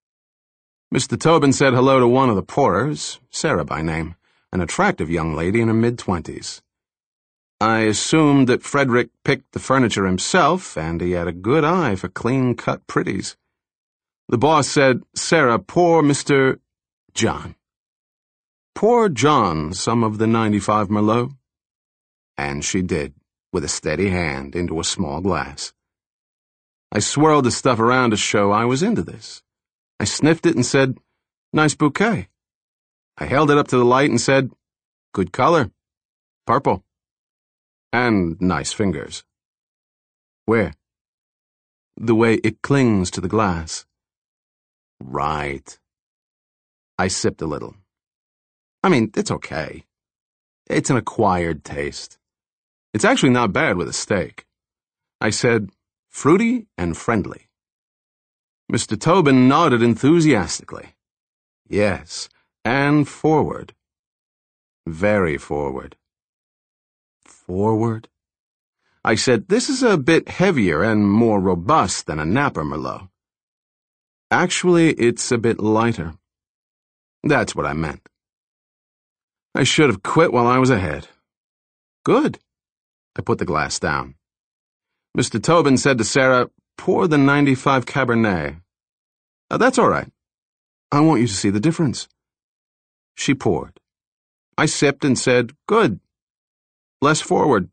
Mr. Tobin said hello to one of the pourers, Sarah by name, an attractive young lady in her mid-20s. I assumed that Frederick picked the furniture himself, and he had a good eye for clean-cut pretties. The boss said, "Sarah, pour Mr. John. Pour John some of the 95 Merlot." And she did, with a steady hand, into a small glass. I swirled the stuff around to show I was into this. I sniffed it and said, "Nice bouquet." I held it up to the light and said, "Good color. Purple. And nice fingers." "Where?" "The way it clings to the glass." "Right." I sipped a little. I mean, it's okay. It's an acquired taste. It's actually not bad with a steak. I said, "Fruity and friendly." Mr. Tobin nodded enthusiastically. Yes, and forward. Very forward. Forward? I said, "This is a bit heavier and more robust than a Napa Merlot." "Actually, it's a bit lighter." That's what I meant. I should have quit while I was ahead. Good. I put the glass down. Mr. Tobin said to Sarah, "Pour the 95 Cabernet." "That's all right. I want you to see the difference." She poured. I sipped and said, "Good. Less forward."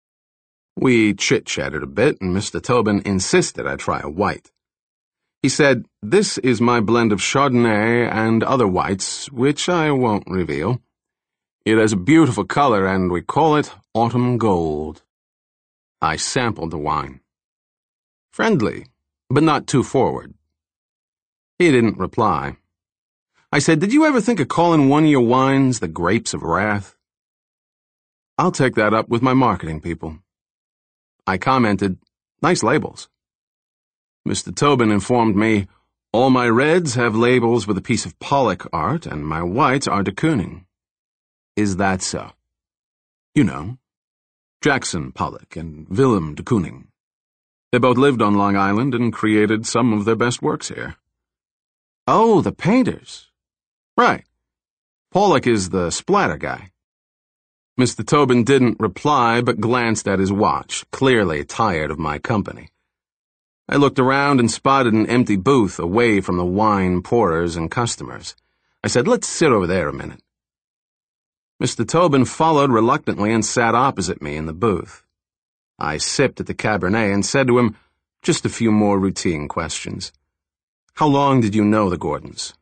We chit-chatted a bit, and Mr. Tobin insisted I try a white. He said, "This is my blend of Chardonnay and other whites, which I won't reveal. It has a beautiful color, and we call it autumn gold." I sampled the wine. Friendly, but not too forward. He didn't reply. I said, "Did you ever think of calling one of your wines the Grapes of Wrath?" "I'll take that up with my marketing people." I commented, "Nice labels." Mr. Tobin informed me, "All my reds have labels with a piece of Pollock art, and my whites are de Kooning." "Is that so?" "You know, Jackson Pollock and Willem de Kooning. They both lived on Long Island and created some of their best works here." "Oh, the painters." "Right. Pollock is the splatter guy." Mr. Tobin didn't reply but glanced at his watch, clearly tired of my company. I looked around and spotted an empty booth away from the wine pourers and customers. I said, "Let's sit over there a minute." Mr. Tobin followed reluctantly and sat opposite me in the booth. I sipped at the Cabernet and said to him, "Just a few more routine questions. How long did you know the Gordons?"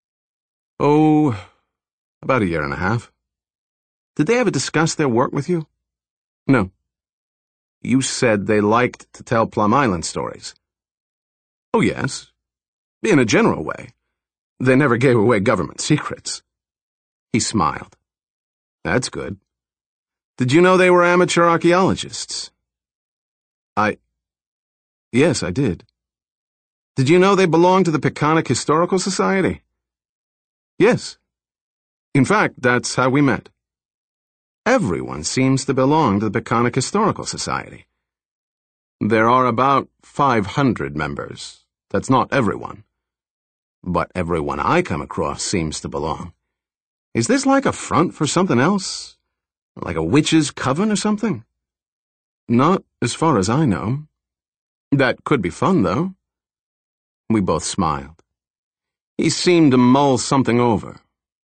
"Oh, about a year and a half." "Did they ever discuss their work with you?" "No." "You said they liked to tell Plum Island stories." "Oh, yes. In a general way. They never gave away government secrets." He smiled. "That's good. Did you know they were amateur archaeologists?" Yes, I did." "Did you know they belonged to the Peconic Historical Society?" "Yes. In fact, that's how we met." "Everyone seems to belong to the Peconic Historical Society." "There are about 500 members. That's not everyone. But everyone I come across seems to belong. Is this like a front for something else? Like a witch's coven or something?" "Not as far as I know." "That could be fun, though." We both smiled. He seemed to mull something over.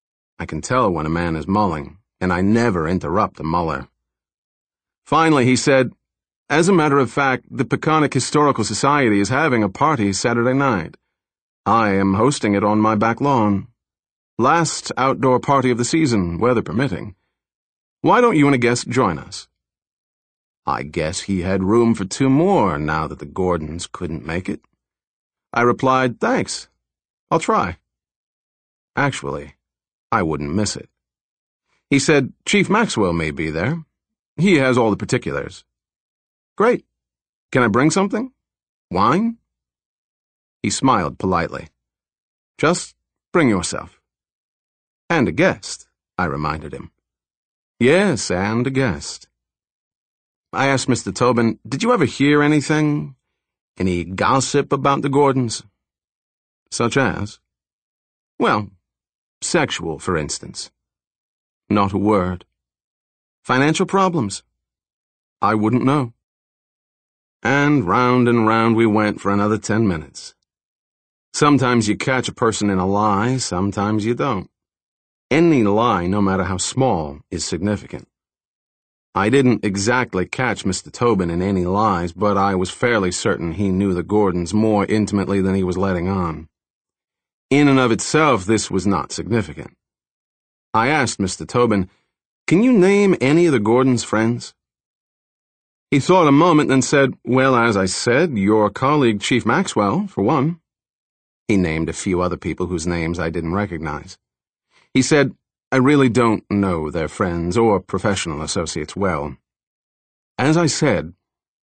I can tell when a man is mulling, and I never interrupt a muller. Finally, he said, "As a matter of fact, the Peconic Historical Society is having a party Saturday night. I am hosting it on my back lawn. Last outdoor party of the season, weather permitting. Why don't you and a guest join us?" I guess he had room for 2 more now that the Gordons couldn't make it. I replied, "Thanks. I'll try." Actually, I wouldn't miss it. He said, "Chief Maxwell may be there. He has all the particulars." "Great. Can I bring something? Wine?" He smiled politely. "Just bring yourself." "And a guest," I reminded him. "Yes, and a guest." I asked Mr. Tobin, "Did you ever hear anything? Any gossip about the Gordons?" "Such as?" "Well, sexual, for instance." "Not a word." "Financial problems?" "I wouldn't know." And round we went for another 10 minutes. Sometimes you catch a person in a lie, sometimes you don't. Any lie, no matter how small, is significant. I didn't exactly catch Mr. Tobin in any lies, but I was fairly certain he knew the Gordons more intimately than he was letting on. In and of itself, this was not significant. I asked Mr. Tobin, "Can you name any of the Gordons' friends?" He thought a moment, then said, "Well, as I said, your colleague Chief Maxwell, for one." He named a few other people whose names I didn't recognize. He said, "I really don't know their friends or professional associates well." As I said,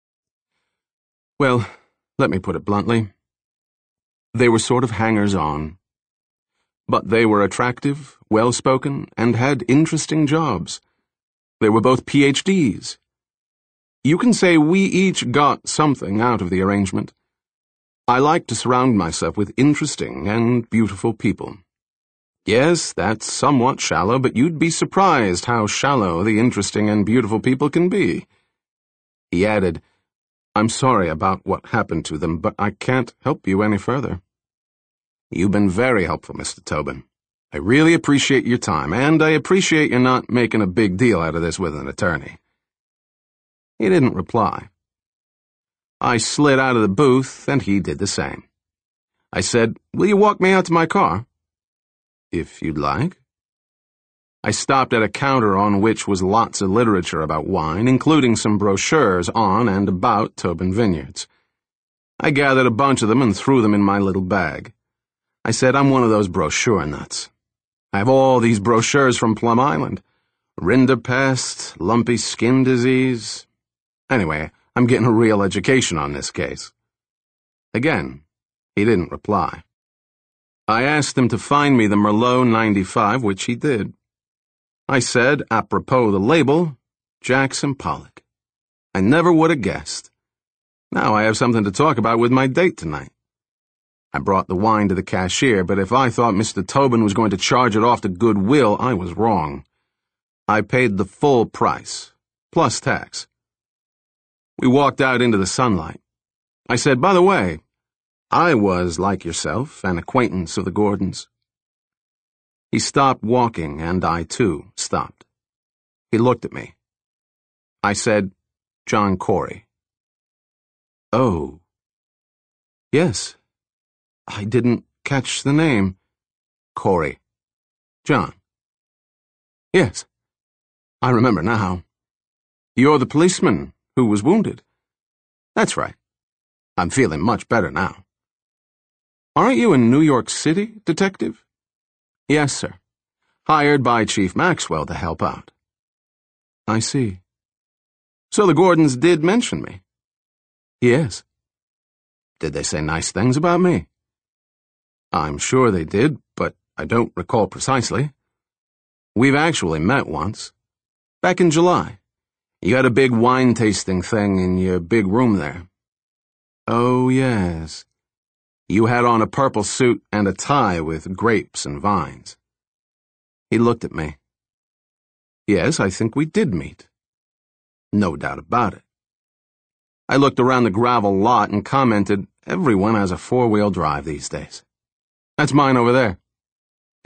well, let me put it bluntly, they were sort of hangers-on. But they were attractive, well-spoken, and had interesting jobs. They were both PhDs. You can say we each got something out of the arrangement. I like to surround myself with interesting and beautiful people. Yes, that's somewhat shallow, but you'd be surprised how shallow the interesting and beautiful people can be. He added, "I'm sorry about what happened to them, but I can't help you any further." "You've been very helpful, Mr. Tobin. I really appreciate your time, and I appreciate you not making a big deal out of this with an attorney." He didn't reply. I slid out of the booth, and he did the same. I said, "Will you walk me out to my car?" "If you'd like." I stopped at a counter on which was lots of literature about wine, including some brochures on and about Tobin Vineyards. I gathered a bunch of them and threw them in my little bag. I said, "I'm one of those brochure nuts. I have all these brochures from Plum Island. Rinderpest, lumpy skin disease. Anyway, I'm getting a real education on this case." Again, he didn't reply. I asked him to find me the Merlot 95, which he did. I said, apropos the label, Jackson Pollock. I never would have guessed. Now I have something to talk about with my date tonight. I brought the wine to the cashier, but if I thought Mr. Tobin was going to charge it off to Goodwill, I was wrong. I paid the full price, plus tax. We walked out into the sunlight. I said, "By the way, I was, like yourself, an acquaintance of the Gordons." He stopped walking, and I, too, stopped. He looked at me. I said, "John Corey." "Oh. Yes. I didn't catch the name." "Corey. John." "Yes. I remember now. You're the policeman who was wounded." "That's right. I'm feeling much better now." "Aren't you a New York City detective?" "Yes, sir. Hired by Chief Maxwell to help out." "I see. So the Gordons did mention me?" "Yes." "Did they say nice things about me?" "I'm sure they did, but I don't recall precisely. We've actually met once. Back in July. You had a big wine-tasting thing in your big room there." "Oh, yes. You had on a purple suit and a tie with grapes and vines." He looked at me. "Yes, I think we did meet." "No doubt about it." I looked around the gravel lot and commented, "Everyone has a 4-wheel drive these days." "That's mine over there."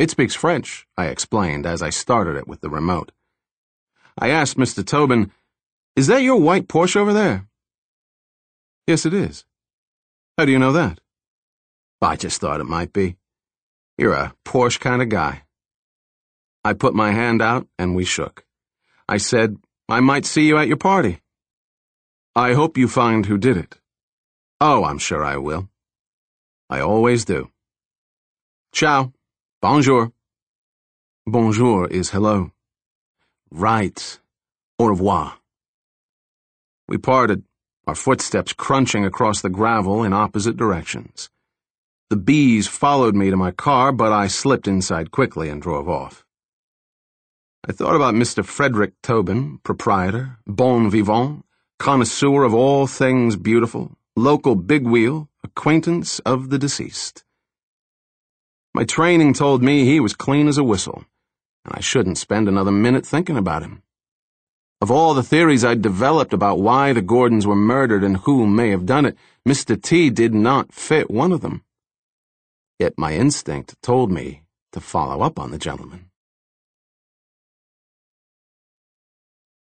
It speaks French, I explained as I started it with the remote. I asked Mr. Tobin, "Is that your white Porsche over there?" "Yes, it is." "How do you know that?" "I just thought it might be. You're a Porsche kind of guy." I put my hand out and we shook. I said, "I might see you at your party." "I hope you find who did it." "Oh, I'm sure I will. I always do." "Ciao. Bonjour." Bonjour is hello. Right. Au revoir. We parted, our footsteps crunching across the gravel in opposite directions. The bees followed me to my car, but I slipped inside quickly and drove off. I thought about Mr. Frederick Tobin, proprietor, bon vivant, connoisseur of all things beautiful, local bigwheel, acquaintance of the deceased. My training told me he was clean as a whistle, and I shouldn't spend another minute thinking about him. Of all the theories I'd developed about why the Gordons were murdered and who may have done it, Mr. T did not fit one of them. Yet my instinct told me to follow up on the gentleman.